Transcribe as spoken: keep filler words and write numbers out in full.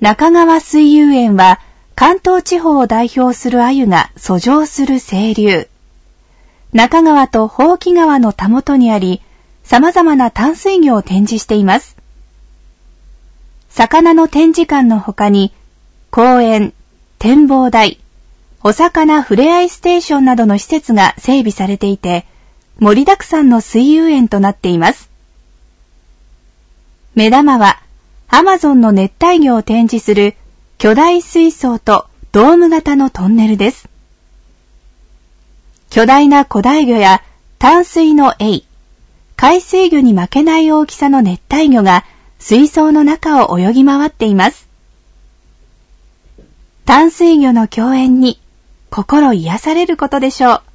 中川水遊園は関東地方を代表する鮎が遡上する清流。中川と宝木川のたもとにあり、様々な淡水魚を展示しています。魚の展示館の他に、公園、展望台、お魚ふれあいステーションなどの施設が整備されていて、盛りだくさんの水遊園となっています。目玉は、アマゾンの熱帯魚を展示する巨大水槽とドーム型のトンネルです。巨大な古代魚や淡水のエイ、海水魚に負けない大きさの熱帯魚が水槽の中を泳ぎ回っています。淡水魚の共演に心癒されることでしょう。